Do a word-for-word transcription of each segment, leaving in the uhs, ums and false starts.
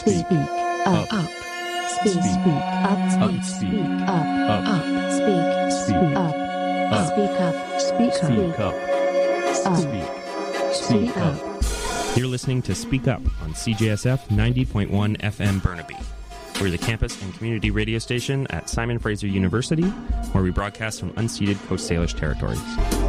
Speak up. Up. Speak. Speak up. Speak. Speak up. Up. Up. Speak. Speak up. Up. Speak up. Speak up. Speak. Speak up. You're listening to Speak Up on C J S F ninety point one F M Burnaby. We're the campus and community radio station at Simon Fraser University, where we broadcast from unceded Coast Salish territories.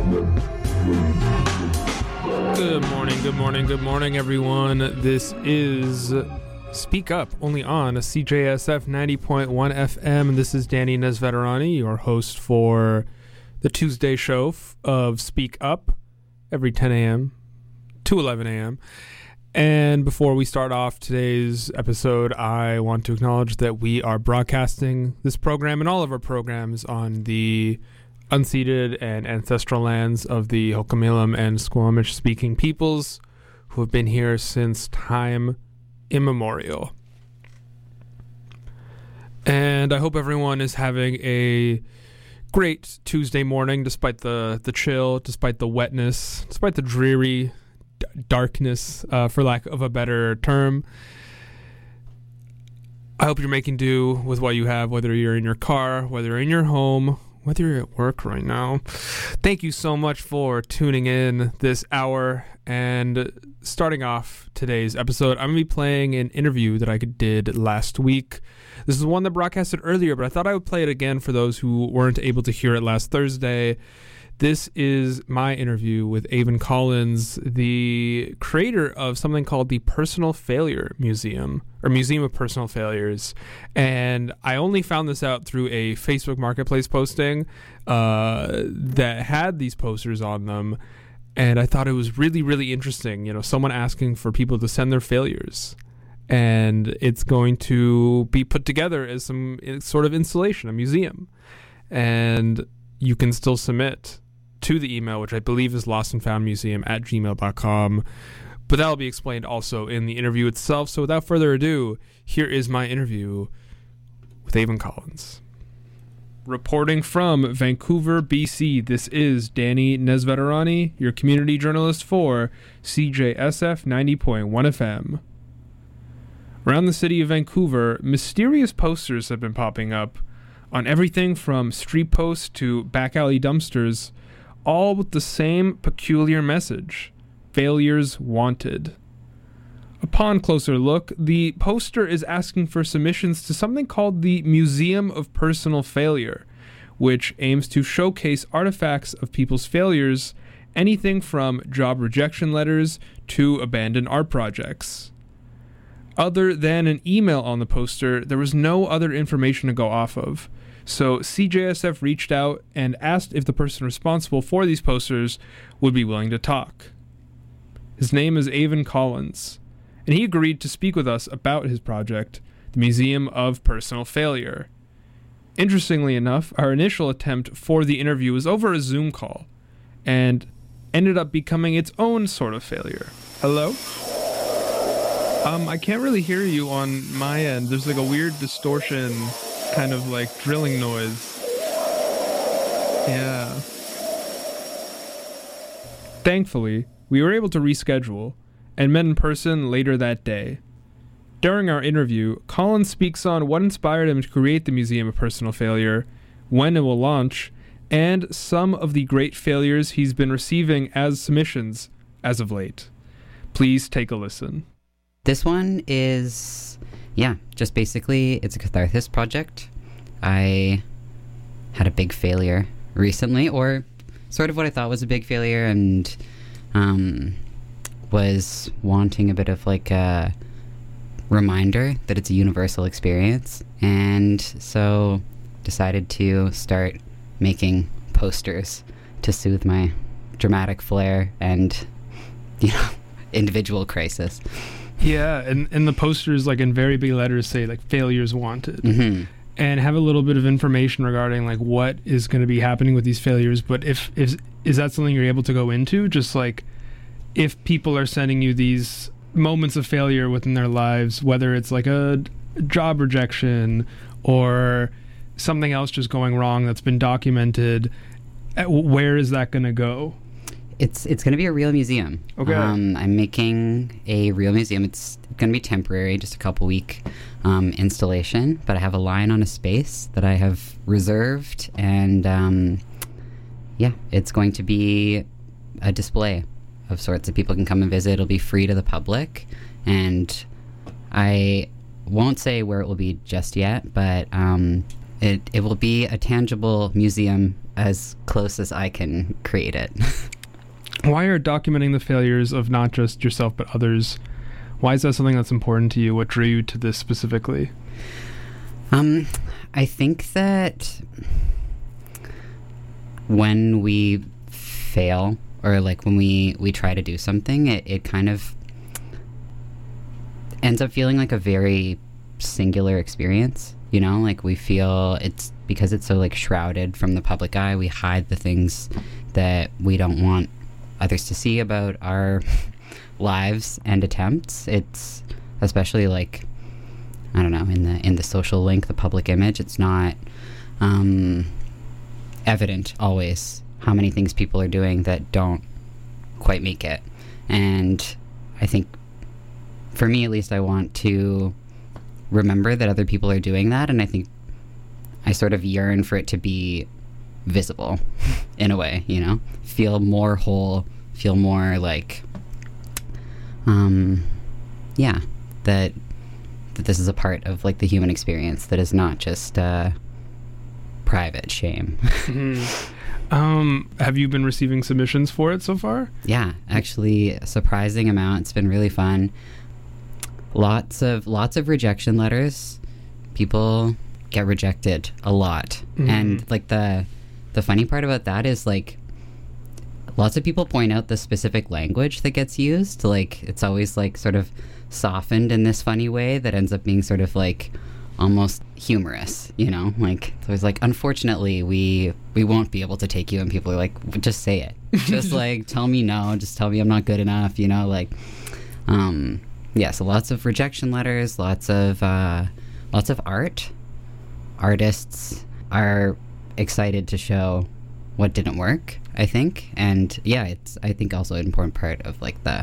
Good morning, good morning, good morning, everyone. This is Speak Up, only on C J S F ninety point one F M. This is Danny Nesveterani, your host for the Tuesday show of Speak Up, every ten a.m. to eleven a.m. And before we start off today's episode, I want to acknowledge that we are broadcasting this program and all of our programs on the unceded and ancestral lands of the Ho'okame'ilum and Squamish-speaking peoples who have been here since time immemorial. And I hope everyone is having a great Tuesday morning, despite the, the chill, despite the wetness, despite the dreary d- darkness, uh, for lack of a better term. I hope you're making do with what you have, whether you're in your car, whether you're in your home, whether you're at work right now. Thank you so much for tuning in this hour. And starting off today's episode, I'm going to be playing an interview that I did last week. This is one that broadcasted earlier, but I thought I would play it again for those who weren't able to hear it last Thursday. This is my interview with Avon Collins, the creator of something called the Personal Failure Museum, or Museum of Personal Failures. And I only found this out through a Facebook Marketplace posting uh, that had these posters on them. And I thought it was really, really interesting. You know, someone asking for people to send their failures. And it's going to be put together as some sort of installation, a museum. And you can still submit to the email, which I believe is lostandfoundmuseum at gmail dot com. But that'll be explained also in the interview itself. So without further ado, here is my interview with Avon Collins. Reporting from Vancouver, B C, this is Danny Nesveterani, your community journalist for C J S F ninety point one F M. Around the city of Vancouver, mysterious posters have been popping up on everything from street posts to back alley dumpsters, all with the same peculiar message: failures wanted. Upon closer look, the poster is asking for submissions to something called the Museum of Personal Failure, which aims to showcase artifacts of people's failures, anything from job rejection letters to abandoned art projects. Other than an email on the poster, there was no other information to go off of. So C J S F reached out and asked if the person responsible for these posters would be willing to talk. His name is Avon Collins, and he agreed to speak with us about his project, the Museum of Personal Failure. Interestingly enough, our initial attempt for the interview was over a Zoom call, and ended up becoming its own sort of failure. Hello? Um, I can't really hear you on my end. There's like a weird distortion, kind of like drilling noise. Yeah. Thankfully, we were able to reschedule and met in person later that day. During our interview, Collins speaks on what inspired him to create the Museum of Personal Failure, when it will launch, and some of the great failures he's been receiving as submissions as of late. Please take a listen. This one is, yeah, just basically, it's a catharsis project. I had a big failure recently, or sort of what I thought was a big failure, and um, was wanting a bit of like a reminder that it's a universal experience. And so decided to start making posters to soothe my dramatic flair and, you know, individual crisis. Yeah, and, and the posters, like in very big letters, say like failures wanted. Mm-hmm. And have a little bit of information regarding like what is going to be happening with these failures. But if, if is that something you're able to go into? Just like if people are sending you these moments of failure within their lives, whether it's like a job rejection or something else just going wrong that's been documented, where is that going to go? It's it's going to be a real museum. Okay. Um, I'm making a real museum. It's going to be temporary, just a couple week um, installation. But I have a line on a space that I have reserved, and um, yeah, it's going to be a display of sorts that people can come and visit. It'll be free to the public, and I won't say where it will be just yet, but um, it it will be a tangible museum as close as I can create it. Why are documenting the failures of not just yourself but others, why is that something that's important to you? What drew you to this specifically? Um, I think that when we fail, or like when we, we try to do something, it, it kind of ends up feeling like a very singular experience, you know? Like we feel it's, because it's so like shrouded from the public eye, we hide the things that we don't want others to see about our lives and attempts. It's especially like, I don't know, in the in the social link, the public image, it's not um, evident always how many things people are doing that don't quite make it. And I think, for me at least, I want to remember that other people are doing that, and I think I sort of yearn for it to be visible in a way, you know? Feel more whole, feel more like, um, yeah, that that this is a part of like the human experience that is not just uh, private shame. Mm-hmm. Um, have you been receiving submissions for it so far? Yeah, actually, a surprising amount. It's been really fun. Lots of lots of rejection letters. People get rejected a lot, mm-hmm. and like the the funny part about that is like lots of people point out the specific language that gets used. Like it's always like sort of softened in this funny way that ends up being sort of like almost humorous, you know? Like it's always like, unfortunately, we we won't be able to take you, and people are like, just say it. Just like tell me no, just tell me I'm not good enough, you know, like um yeah, so lots of rejection letters, lots of uh lots of art. Artists are excited to show what didn't work, I think. And yeah, it's I think also an important part of like the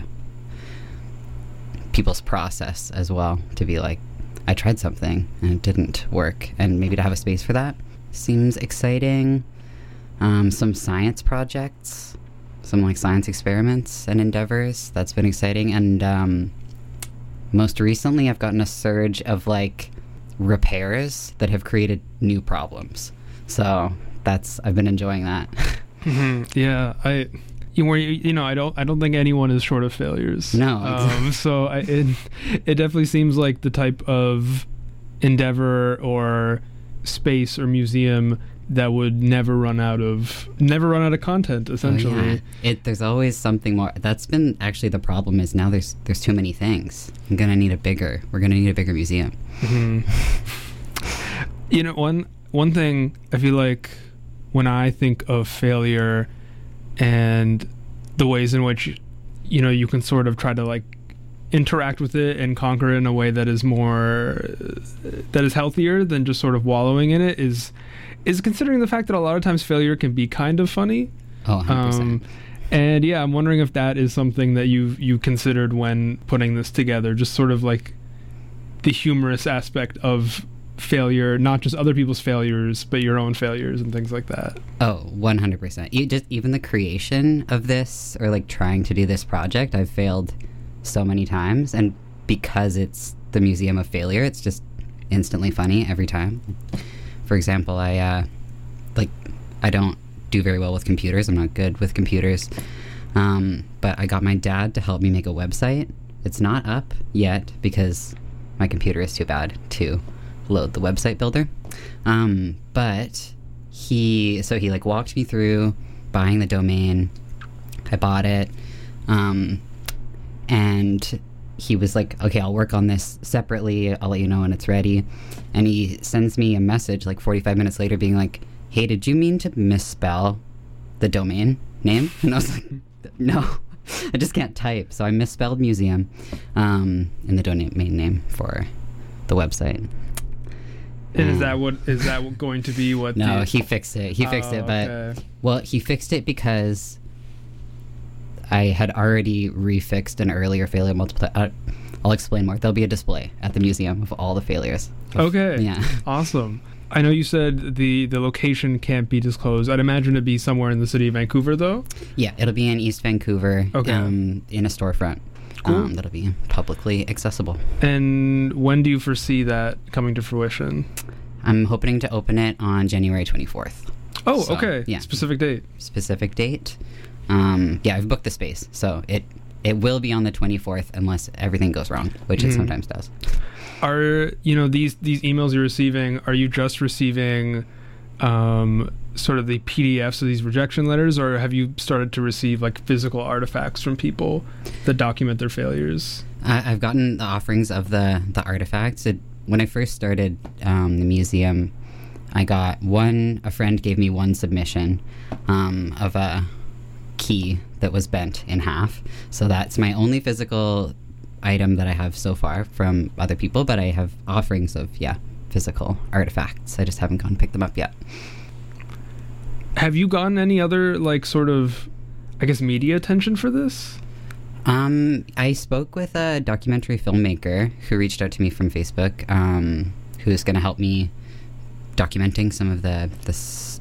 people's process as well, to be like, I tried something and it didn't work, and maybe to have a space for that seems exciting. Um, some science projects, some like science experiments and endeavors, that's been exciting. And um, most recently I've gotten a surge of like repairs that have created new problems, so that's I've been enjoying that. Mm-hmm. Yeah, I you were you know I don't I don't think anyone is short of failures. No, um, so I, it it definitely seems like the type of endeavor or space or museum that would never run out of never run out of content, essentially. Oh, yeah. It there's always something more. That's been actually the problem, is now there's there's too many things. I'm gonna need a bigger we're gonna need a bigger museum. Mm-hmm. You know, one one thing I feel like when I think of failure and the ways in which, you know, you can sort of try to like interact with it and conquer it in a way that is more that is healthier than just sort of wallowing in it, is is considering the fact that a lot of times failure can be kind of funny. Oh, one hundred percent. Um, and yeah, I'm wondering if that is something that you you considered when putting this together, just sort of like the humorous aspect of failure, not just other people's failures, but your own failures and things like that. Oh, one hundred percent. You just even the creation of this, or like trying to do this project, I've failed so many times, and because it's the Museum of Failure, it's just instantly funny every time. For example, I uh, like I don't do very well with computers. I'm not good with computers, um, but I got my dad to help me make a website. It's not up yet because my computer is too bad to load the website builder. Um, but he, so he like walked me through buying the domain. I bought it. Um, and he was like, okay, I'll work on this separately. I'll let you know when it's ready. And he sends me a message like forty-five minutes later being like, hey, did you mean to misspell the domain name? And I was like, no, I just can't type. So I misspelled museum um, in the domain name for the website. And is that what is that going to be what? No, the, he fixed it. He fixed oh, it, but okay. well, he fixed it because I had already refixed an earlier failure multiple. Uh, I'll explain more. There'll be a display at the museum of all the failures. Okay. Yeah. Awesome. I know you said the, the location can't be disclosed. I'd imagine it'd be somewhere in the city of Vancouver, though? Yeah, it'll be in East Vancouver, okay. um, in a storefront. Cool. Um, that'll be publicly accessible. And when do you foresee that coming to fruition? I'm hoping to open it on January twenty-fourth. Oh, So, okay. yeah. Specific date. Specific date. Um, yeah, I've booked the space, so it it will be on the twenty-fourth unless everything goes wrong, which Mhm. it sometimes does. Are, you know, these, these emails you're receiving, are you just receiving um, sort of the P D Fs of these rejection letters, or have you started to receive, like, physical artifacts from people that document their failures? I, I've gotten the offerings of the, the artifacts. It, when I first started um, the museum, I got one, a friend gave me one submission um, of a key that was bent in half. So that's my only physical item that I have so far from other people, but I have offerings of, yeah, physical artifacts. I just haven't gone and picked them up yet. Have you gotten any other, like, sort of, I guess, media attention for this? Um, I spoke with a documentary filmmaker who reached out to me from Facebook, um, who's going to help me documenting some of the, the s-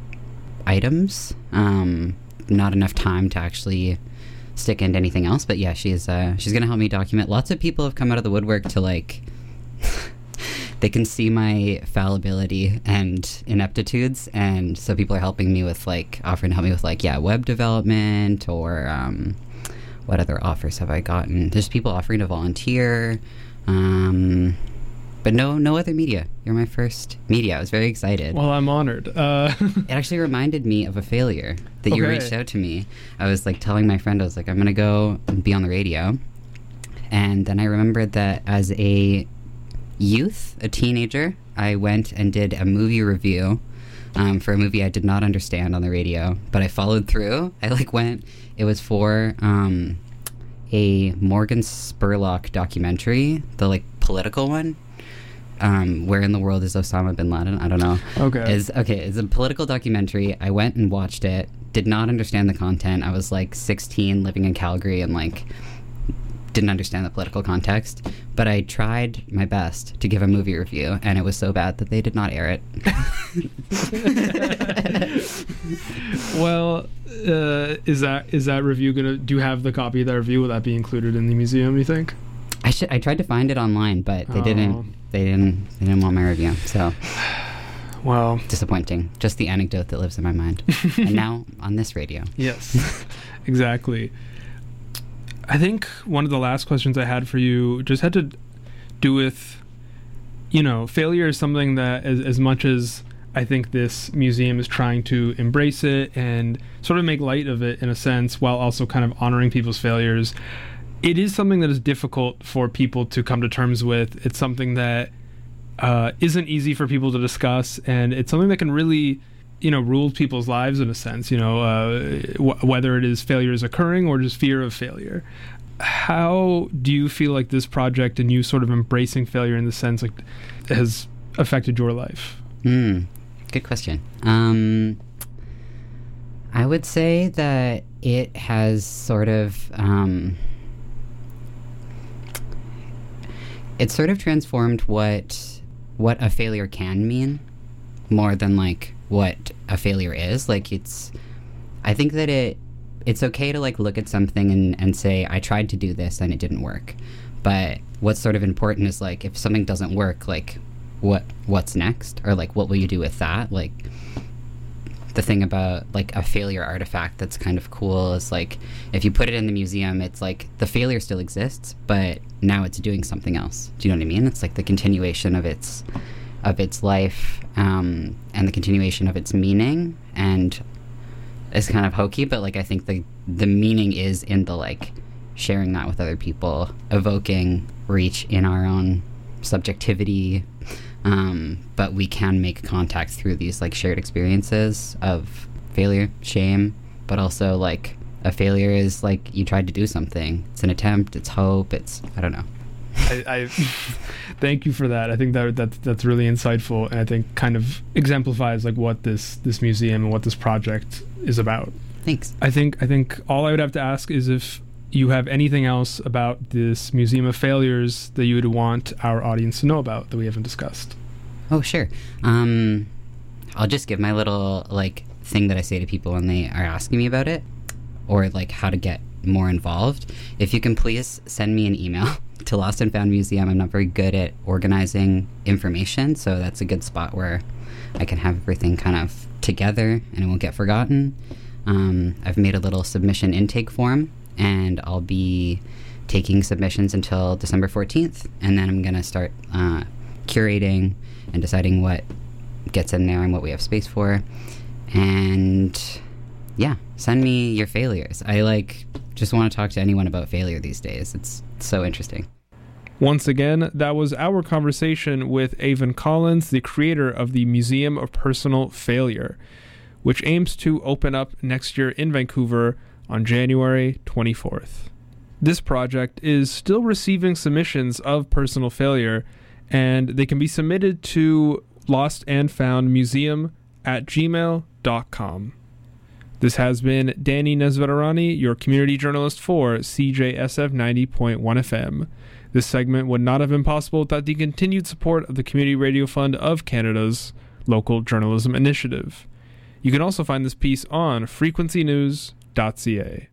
items. Um, not enough time to actually stick into anything else, but yeah, she's uh, she's going to help me document. Lots of people have come out of the woodwork to, like, they can see my fallibility and ineptitudes, and so people are helping me with, like, offering to help me with, like, yeah, web development, or um, what other offers have I gotten? There's people offering to volunteer, um, but no, no other media. You're my first media. I was very excited. Well, I'm honored. Uh, It actually reminded me of a failure that you Okay. reached out to me. I was, like, telling my friend, I was like, I'm going to go and be on the radio. And then I remembered that as a youth, a teenager, I went and did a movie review um, for a movie I did not understand on the radio, but I followed through. I, like, went, it was for um, a Morgan Spurlock documentary, the, like, political one. Um, where in the world is Osama bin Laden? I don't know. Okay. Is okay. It's a political documentary. I went and watched it. Did not understand the content. I was like sixteen, living in Calgary, and like didn't understand the political context. But I tried my best to give a movie review, and it was so bad that they did not air it. well, uh, is that is that review gonna? Do you have the copy of that review? Will that be included in the museum, you think? I should. I tried to find it online, but they Oh. didn't. They didn't. They didn't want my review. So Well, disappointing. Just the anecdote that lives in my mind. And now on this radio. yes, exactly. I think one of the last questions I had for you just had to do with, you know, failure is something that as, as much as I think this museum is trying to embrace it and sort of make light of it in a sense, while also kind of honoring people's failures, it is something that is difficult for people to come to terms with. It's something that uh, isn't easy for people to discuss, and it's something that can really, you know, rule people's lives in a sense, you know, uh, w- whether it is failures occurring or just fear of failure. How do you feel like this project and you sort of embracing failure in the sense like has affected your life? Hmm. Good question. Um, I would say that it has sort of, um, it's sort of transformed what what a failure can mean more than like what a failure is. Like it's, I think that it it's okay to like look at something and, and say, I tried to do this and it didn't work. But what's sort of important is like if something doesn't work, like what what's next, or like what will you do with that? Like the thing about like a failure artifact that's kind of cool is like if you put it in the museum, it's like the failure still exists, but now it's doing something else. Do you know what I mean? It's like the continuation of its of its life, um, and the continuation of its meaning. And it's kind of hokey, but like I think the the meaning is in the like sharing that with other people, evoking reach in our own subjectivity. Um, but we can make contact through these like shared experiences of failure, shame, but also like a failure is like you tried to do something. It's an attempt, it's hope, it's, I don't know. I, I thank you for that. I think that, that that's really insightful, and I think kind of exemplifies like what this this museum and what this project is about. Thanks. I think I think all I would have to ask is if you have anything else about this Museum of Failures that you would want our audience to know about that we haven't discussed. Oh, sure. Um, I'll just give my little, like, thing that I say to people when they are asking me about it, or, like, how to get more involved. If you can please send me an email to Lost and Found Museum. I'm not very good at organizing information, so that's a good spot where I can have everything kind of together and it won't get forgotten. Um, I've made a little submission intake form, and I'll be taking submissions until December fourteenth, and then I'm going to start uh, curating and deciding what gets in there and what we have space for. And yeah, send me your failures. I like just want to talk to anyone about failure these days. It's, it's so interesting. Once again, that was our conversation with Avon Collins, the creator of the Museum of Personal Failure, which aims to open up next year in Vancouver on January twenty-fourth. This project is still receiving submissions of personal failure, and they can be submitted to lostandfoundmuseum at gmail dot com. This has been Danny Nesvetarani, your community journalist for C J S F ninety point one F M. This segment would not have been possible without the continued support of the Community Radio Fund of Canada's Local Journalism Initiative. You can also find this piece on frequency news dot c a.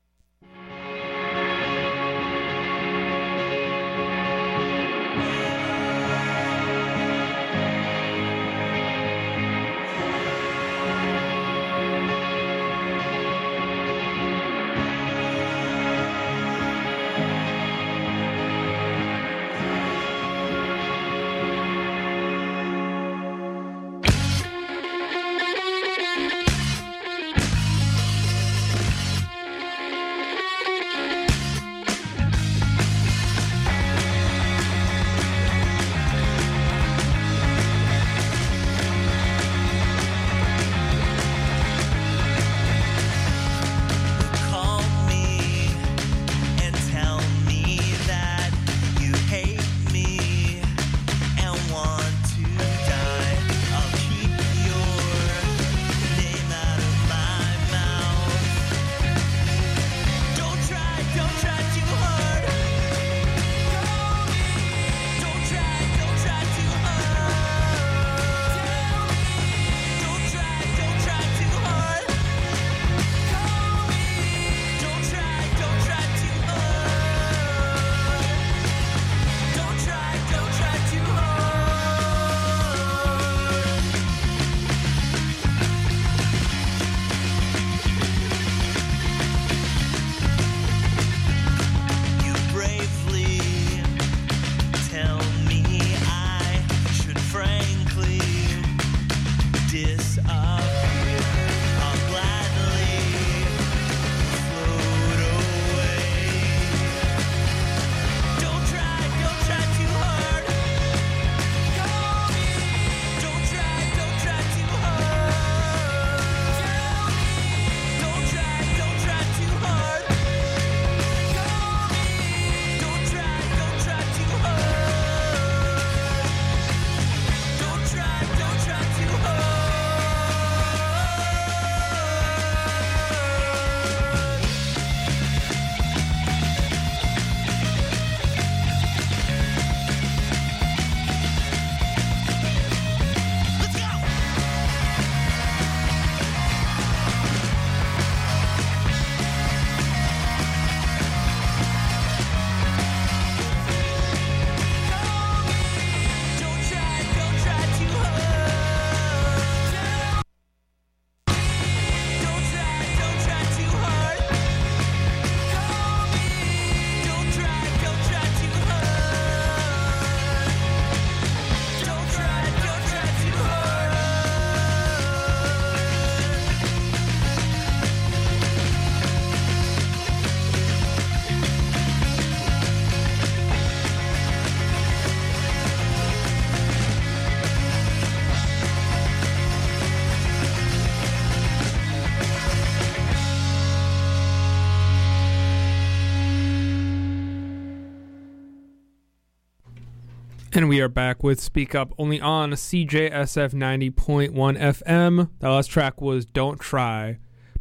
And we are back with Speak Up, only on C J S F ninety point one F M. That last track was Don't Try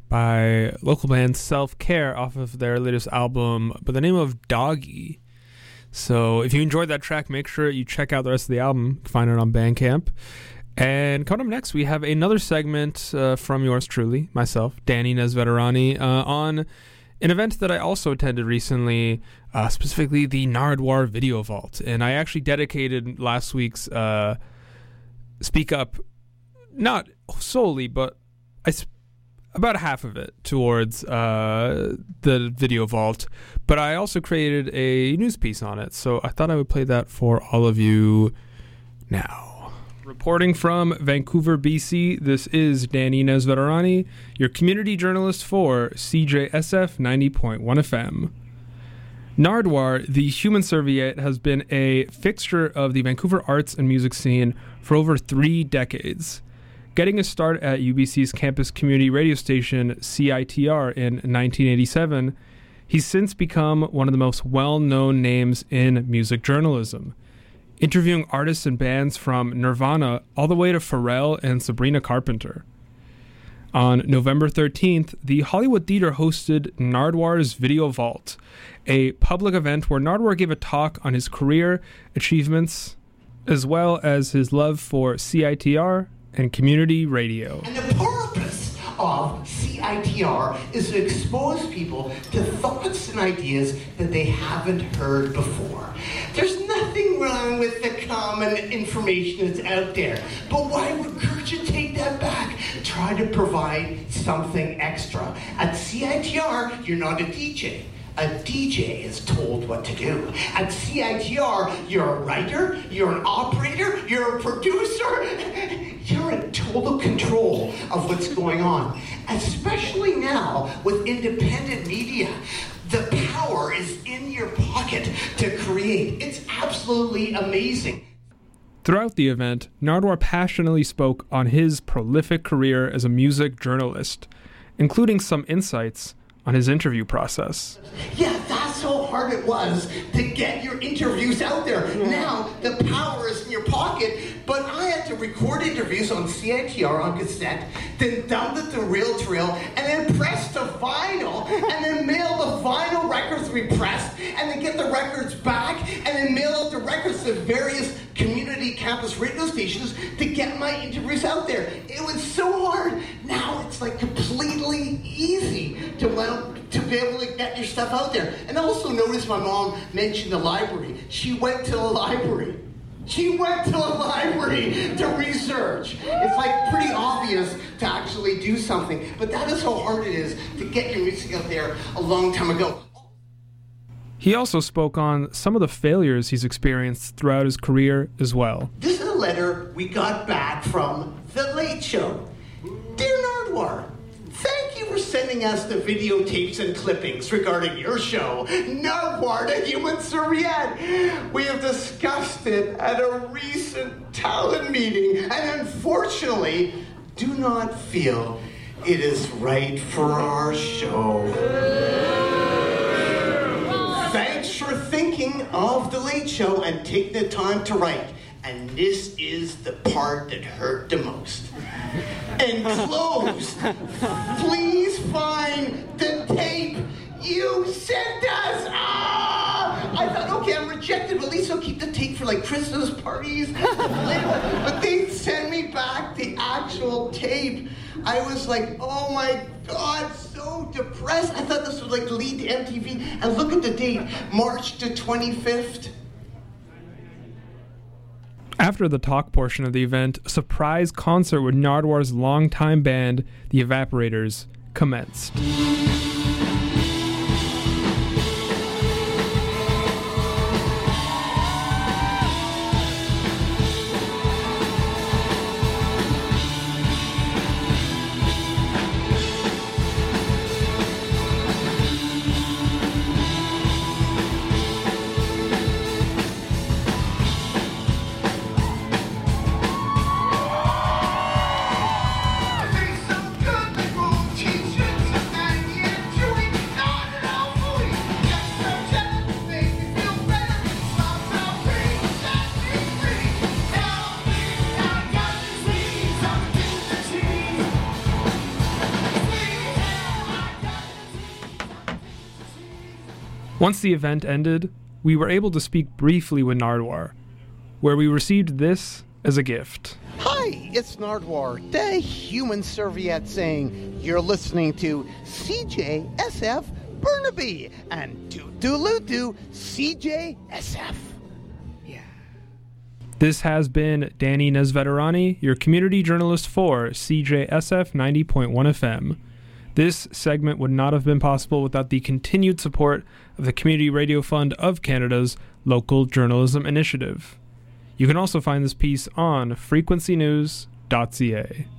by local band Self-Care off of their latest album by the name of Doggy. So if you enjoyed that track, make sure you check out the rest of the album. You can find it on Bandcamp. And coming up next, we have another segment uh, from yours truly, myself, Danny Nesveterani, uh, on an event that I also attended recently, uh, specifically the Nardwuar Video Vault. And I actually dedicated last week's uh, Speak Up, not solely, but I sp- about half of it towards uh, the Video Vault. But I also created a news piece on it, so I thought I would play that for all of you now. Reporting from Vancouver, B C, this is Danny Nesveterani, your community journalist for C J S F ninety point one F M. Nardwuar, the human serviette, has been a fixture of the Vancouver arts and music scene for over three decades. Getting a start at U B C's campus community radio station, C I T R, in nineteen eighty-seven, he's since become one of the most well-known names in music journalism, interviewing artists and bands from Nirvana all the way to Pharrell and Sabrina Carpenter. On November thirteenth, the Hollywood Theater hosted Nardwuar's Video Vault, a public event where Nardwuar gave a talk on his career achievements, as well as his love for C I T R and community radio. And the purpose of C I T R is to expose people to thoughts and ideas that they haven't heard before. There's nothing wrong with the common information that's out there, but why regurgitate that back? Try to provide something extra. At C I T R, you're not a D J. A D J is told what to do. At C I T R, you're a writer, you're an operator, you're a producer. You're in total control of what's going on. Especially now with independent media. The power is in your pocket to create. It's absolutely amazing. Throughout the event, Nardwuar passionately spoke on his prolific career as a music journalist, including some insights on his interview process. Yeah, that's how hard it was to get your interviews out there. Now, the power is in your pocket, but I had to record interviews on C I T R on cassette, then dump it to reel-to-reel, and then press to vinyl, and then mail the vinyl records we pressed, and then get the records back, and then mail out the records to various community campus radio stations to get my interviews out there. It was so hard. Now it's like completely easy to well, to be able to get your stuff out there. And also notice my mom mentioned the library. She went to the library. She went to the library to research. It's like pretty obvious to actually do something, but that is how hard it is to get your music out there a long time ago. He also spoke on some of the failures he's experienced throughout his career as well. This is a letter we got back from The Late Show. Dear Nardwuar, thank you for sending us the videotapes and clippings regarding your show, Nardwuar, the Human Serviette. We have discussed it at a recent talent meeting, and unfortunately, do not feel it is right for our show. Thanks for thinking of The Late Show and take the time to write. And this is the part that hurt the most. Enclosed, please find the tape you sent us. Ah! I thought, okay, I'm rejected, but at least I'll keep the tape for like Christmas parties. But they sent me back the actual tape. I was like, oh my God, so depressed. I thought this would like lead to M T V. And look at the date, March the twenty-fifth. After the talk portion of the event, a surprise concert with Nardwuar's longtime band, The Evaporators, commenced. Teach you tonight, yeah. Once the event ended, we were able to speak briefly with Nardwar, where we received this as a gift. Hi, it's Nardwar, the human serviette, saying you're listening to C J S F Burnaby and doo-doo-loo-doo C J S F. Yeah. This has been Danny Nesveterani, your community journalist for C J S F ninety point one F M. This segment would not have been possible without the continued support of the Community Radio Fund of Canada's Local Journalism Initiative. You can also find this piece on frequency news dot c a.